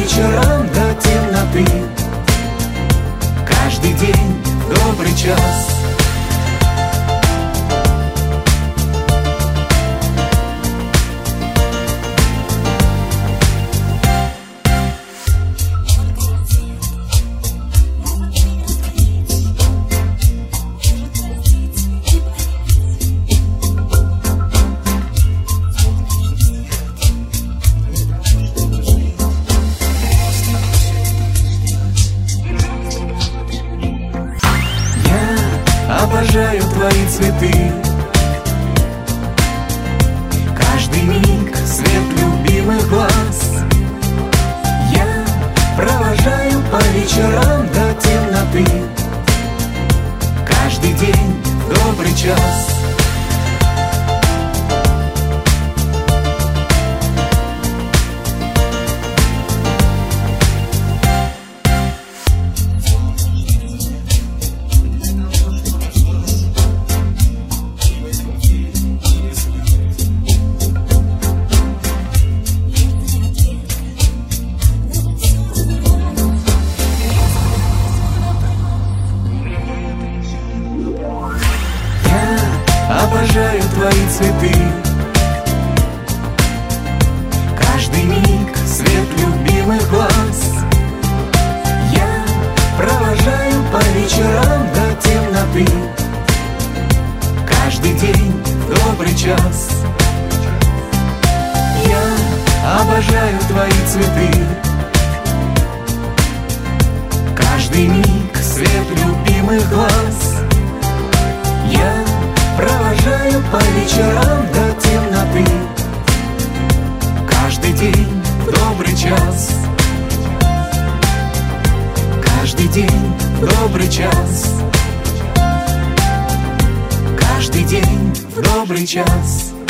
вечерам до темноты, каждый день в добрый час. Обожаю твои цветы, каждый миг свет любимых глаз. Я провожаю по вечерам до темноты, каждый день в добрый час. Обожаю твои цветы, каждый миг свет любимых глаз. Я провожаю по вечерам до темноты, каждый день в добрый час. Я обожаю твои цветы, каждый миг свет любимых глаз. Я провожаю по вечерам до темноты, каждый день в добрый час. Каждый день в добрый час. Каждый день в добрый час.